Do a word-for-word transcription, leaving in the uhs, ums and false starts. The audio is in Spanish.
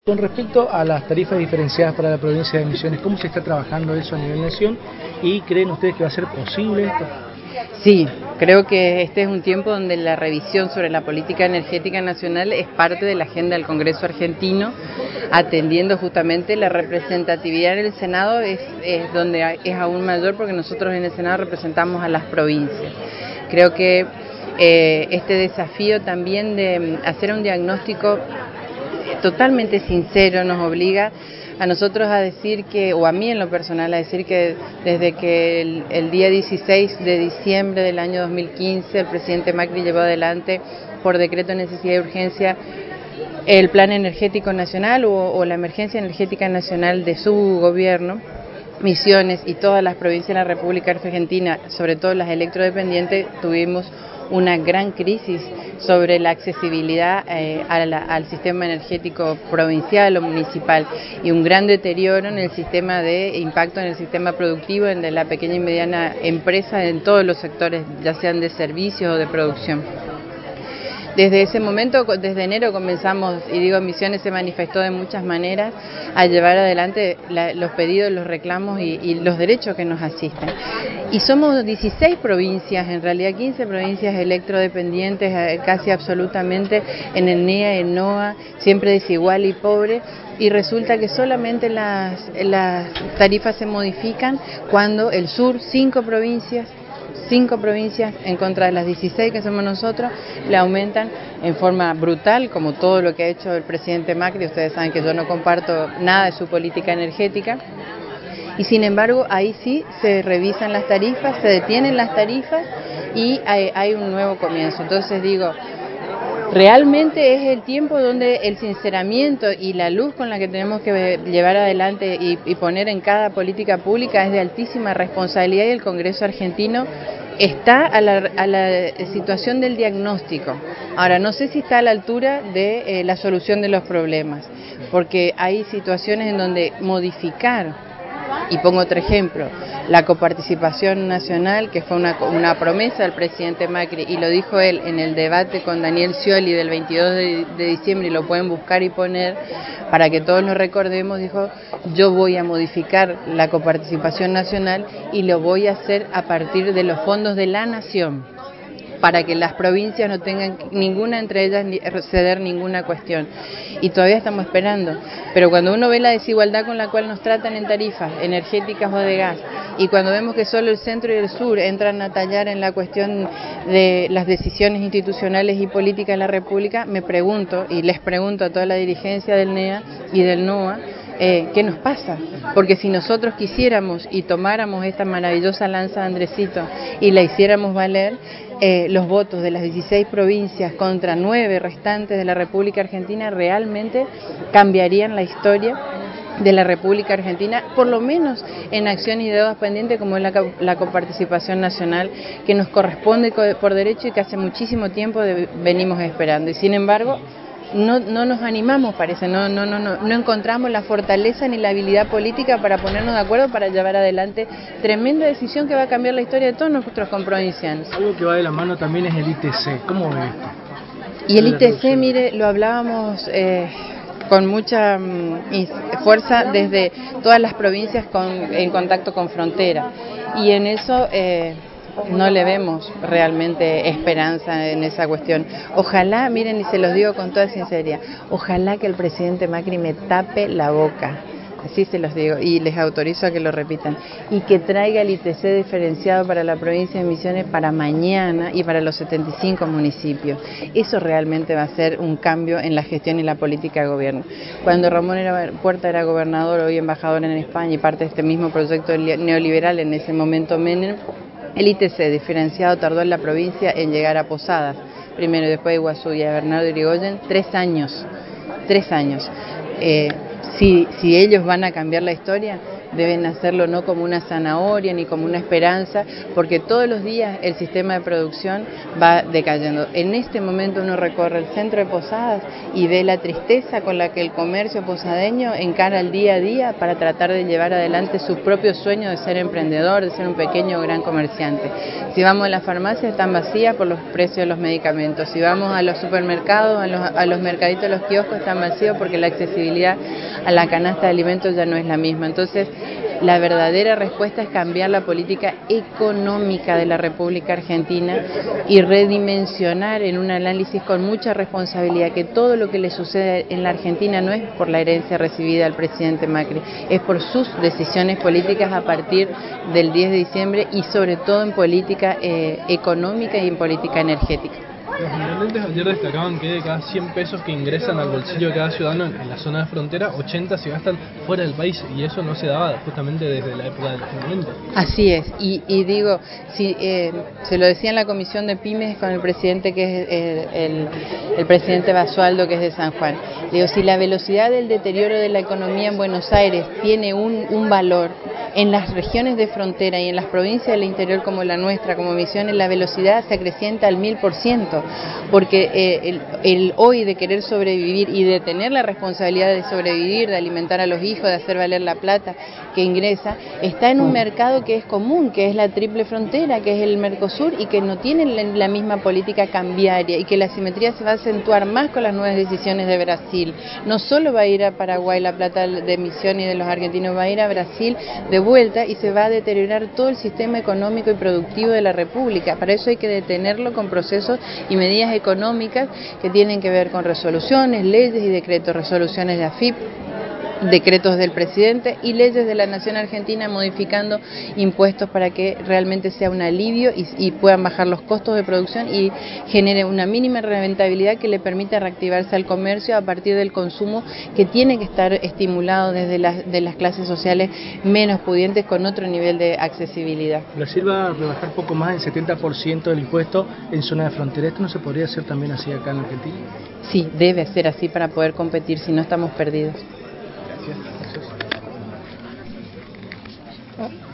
Con respecto a las tarifas diferenciadas para la provincia de Misiones, ¿cómo se está trabajando eso a nivel nación? ¿Y creen ustedes que va a ser posible esto? Sí, creo que este es un tiempo donde la revisión sobre la política energética nacional es parte de la agenda del Congreso argentino, atendiendo justamente la representatividad en el Senado, es, es donde es aún mayor porque nosotros en el Senado representamos a las provincias. Creo que eh, este desafío también de hacer un diagnóstico totalmente sincero nos obliga a nosotros a decir que, o a mí en lo personal, a decir que desde que el, el día dieciséis de diciembre del año dos mil quince el presidente Macri llevó adelante por decreto de necesidad y urgencia el Plan Energético Nacional o, o la Emergencia Energética Nacional de su gobierno, Misiones y todas las provincias de la República Argentina, sobre todo las electrodependientes, tuvimos una gran crisis sobre la accesibilidad eh, a la, al sistema energético provincial o municipal y un gran deterioro en el sistema de impacto en el sistema productivo, en de la pequeña y mediana empresa en todos los sectores, ya sean de servicios o de producción. Desde ese momento, desde enero comenzamos, y digo, Misiones se manifestó de muchas maneras a llevar adelante la, los pedidos, los reclamos y, y los derechos que nos asisten. Y somos dieciséis provincias, en realidad quince provincias electrodependientes, casi absolutamente en el N E A, en NOA, siempre desigual y pobre, y resulta que solamente las, las tarifas se modifican cuando el sur, cinco provincias, cinco provincias en contra de las dieciséis que somos nosotros, le aumentan en forma brutal, como todo lo que ha hecho el presidente Macri. Ustedes saben que yo no comparto nada de su política energética, y sin embargo ahí sí se revisan las tarifas, se detienen las tarifas y hay, hay un nuevo comienzo. Entonces digo, realmente es el tiempo donde el sinceramiento y la luz con la que tenemos que llevar adelante y, y poner en cada política pública es de altísima responsabilidad, y el Congreso argentino está a la, a la situación del diagnóstico. Ahora, no sé si está a la altura de eh, la solución de los problemas, porque hay situaciones en donde modificar, y pongo otro ejemplo, la coparticipación nacional, que fue una, una promesa del presidente Macri, y lo dijo él en el debate con Daniel Scioli del veintidós de, de diciembre, y lo pueden buscar y poner para que todos lo recordemos. Dijo: yo voy a modificar la coparticipación nacional y lo voy a hacer a partir de los fondos de la nación, para que las provincias no tengan ninguna entre ellas ceder ninguna cuestión. Y todavía estamos esperando. Pero cuando uno ve la desigualdad con la cual nos tratan en tarifas energéticas o de gas, y cuando vemos que solo el centro y el sur entran a tallar en la cuestión de las decisiones institucionales y políticas de la República, me pregunto, y les pregunto a toda la dirigencia del N E A y del NOA, Eh, ¿qué nos pasa? Porque si nosotros quisiéramos y tomáramos esta maravillosa lanza de Andresito y la hiciéramos valer, eh, los votos de las dieciséis provincias contra nueve restantes de la República Argentina realmente cambiarían la historia de la República Argentina, por lo menos en acciones y deudas pendientes como es la, la coparticipación nacional, que nos corresponde por derecho y que hace muchísimo tiempo de, venimos esperando. Y sin embargo, No, no nos animamos, parece, no, no, no, no, no encontramos la fortaleza ni la habilidad política para ponernos de acuerdo para llevar adelante tremenda decisión que va a cambiar la historia de todos nuestros comprovincianos. Algo que va de la mano también es el I T C, ¿cómo ve esto? Y el I T C, mire, lo hablábamos eh, con mucha mm, fuerza desde todas las provincias con, en contacto con frontera, y en eso Eh, no le vemos realmente esperanza en esa cuestión. Ojalá, miren, y se los digo con toda sinceridad, ojalá que el presidente Macri me tape la boca, así se los digo, y les autorizo a que lo repitan, y que traiga el I T C diferenciado para la provincia de Misiones para mañana y para los setenta y cinco municipios. Eso realmente va a ser un cambio en la gestión y la política de gobierno. Cuando Ramón era, Puerta era gobernador, hoy embajador en España y parte de este mismo proyecto neoliberal, en ese momento Menem, el I T C diferenciado tardó en la provincia en llegar a Posadas, primero, y después de Iguazú y a Bernardo Irigoyen, tres años, tres años. Eh, si, si ellos van a cambiar la historia, deben hacerlo no como una zanahoria ni como una esperanza, porque todos los días el sistema de producción va decayendo. En este momento uno recorre el centro de Posadas y ve la tristeza con la que el comercio posadeño encara el día a día para tratar de llevar adelante su propio sueño de ser emprendedor, de ser un pequeño o gran comerciante. Si vamos a las farmacias están vacías por los precios de los medicamentos, si vamos a los supermercados, a los, a los mercaditos, los kioscos están vacíos porque la accesibilidad a la canasta de alimentos ya no es la misma. Entonces, la verdadera respuesta es cambiar la política económica de la República Argentina y redimensionar en un análisis con mucha responsabilidad que todo lo que le sucede en la Argentina no es por la herencia recibida del presidente Macri, es por sus decisiones políticas a partir del diez de diciembre y sobre todo en política eh, económica y en política energética. Los intendentes ayer destacaban que de cada cien pesos que ingresan al bolsillo de cada ciudadano en la zona de frontera, ochenta se gastan fuera del país, y eso no se daba justamente desde la época del convento. Así es, y, y digo, si eh, se lo decía en la comisión de pymes con el presidente que es el, el, el presidente Basualdo, que es de San Juan, digo, si la velocidad del deterioro de la economía en Buenos Aires tiene un, un valor, en las regiones de frontera y en las provincias del interior como la nuestra, como Misiones, la velocidad se acrecienta al mil por ciento, porque eh, el, el hoy de querer sobrevivir y de tener la responsabilidad de sobrevivir, de alimentar a los hijos, de hacer valer la plata que ingresa, está en un mercado que es común, que es la triple frontera, que es el Mercosur, y que no tiene la, la misma política cambiaria, y que la asimetría se va a acentuar más con las nuevas decisiones de Brasil. No solo va a ir a Paraguay la plata de Misiones y de los argentinos, va a ir a Brasil de vuelta y se va a deteriorar todo el sistema económico y productivo de la República. Para eso hay que detenerlo con procesos y medidas económicas que tienen que ver con resoluciones, leyes y decretos, resoluciones de A F I P, decretos del presidente y leyes de la Nación Argentina modificando impuestos para que realmente sea un alivio y, y puedan bajar los costos de producción y genere una mínima rentabilidad que le permita reactivarse al comercio a partir del consumo, que tiene que estar estimulado desde las, de las clases sociales menos pudientes con otro nivel de accesibilidad. Brasil va a rebajar poco más del setenta por ciento del impuesto en zona de frontera. ¿Esto no se podría hacer también así acá en Argentina? Sí, debe ser así para poder competir, si no estamos perdidos. Gracias. Gracias.